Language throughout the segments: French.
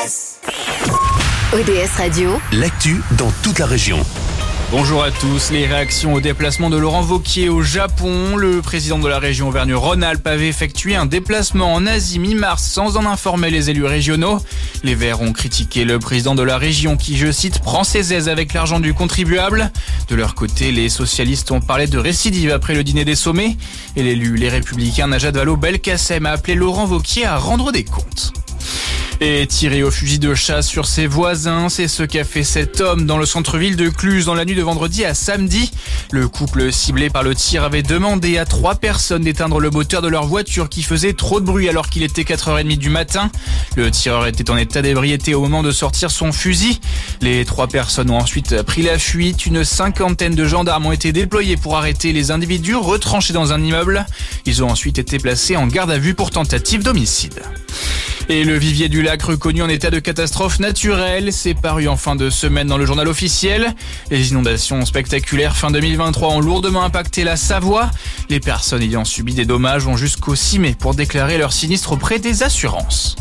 ODS Radio, l'actu dans toute la région. Bonjour à tous. Les réactions au déplacement de Laurent Wauquiez au Japon. Le président de la région Auvergne-Rhône-Alpes avait effectué un déplacement en Asie mi-mars sans en informer les élus régionaux. Les Verts ont critiqué le président de la région qui, je cite, prend ses aises avec l'argent du contribuable. De leur côté, les socialistes ont parlé de récidive après le dîner des sommets. Et l'élu Les Républicains Najat Vallaud-Belkacem a appelé Laurent Wauquiez à rendre des comptes. Et tiré au fusil de chasse sur ses voisins, c'est ce qu'a fait cet homme dans le centre-ville de Cluses dans la nuit de vendredi à samedi. Le couple ciblé par le tir avait demandé à 3 personnes d'éteindre le moteur de leur voiture qui faisait trop de bruit alors qu'il était 4h30 du matin. Le tireur était en état d'ébriété au moment de sortir son fusil. Les 3 personnes ont ensuite pris la fuite. Une 50aine de gendarmes ont été déployés pour arrêter les individus retranchés dans un immeuble. Ils ont ensuite été placés en garde à vue pour tentative d'homicide. Et le vivier du lac reconnu en état de catastrophe naturelle, c'est paru en fin de semaine dans le journal officiel. Les inondations spectaculaires fin 2023 ont lourdement impacté la Savoie. Les personnes ayant subi des dommages ont jusqu'au 6 mai pour déclarer leur sinistre auprès des assurances.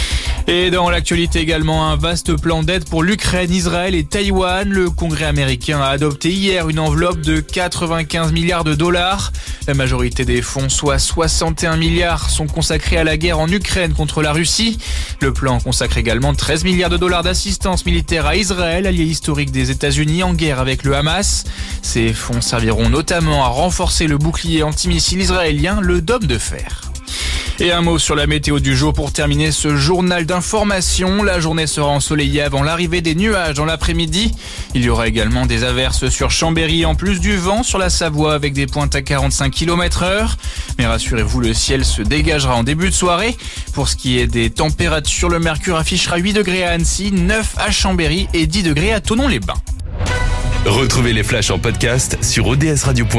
Et dans l'actualité également, un vaste plan d'aide pour l'Ukraine, Israël et Taïwan. Le Congrès américain a adopté hier une enveloppe de 95 milliards de dollars. La majorité des fonds, soit 61 milliards, sont consacrés à la guerre en Ukraine contre la Russie. Le plan consacre également 13 milliards de dollars d'assistance militaire à Israël, allié historique des États-Unis en guerre avec le Hamas. Ces fonds serviront notamment à renforcer le bouclier antimissile israélien, le Dôme de fer. Et un mot sur la météo du jour pour terminer ce journal d'information. La journée sera ensoleillée avant l'arrivée des nuages dans l'après-midi. Il y aura également des averses sur Chambéry en plus du vent sur la Savoie avec des pointes à 45 km/h. Mais rassurez-vous, le ciel se dégagera en début de soirée. Pour ce qui est des températures, le mercure affichera 8 degrés à Annecy, 9 à Chambéry et 10 degrés à Thonon-les-Bains. Retrouvez les flashs en podcast sur odsradio.com.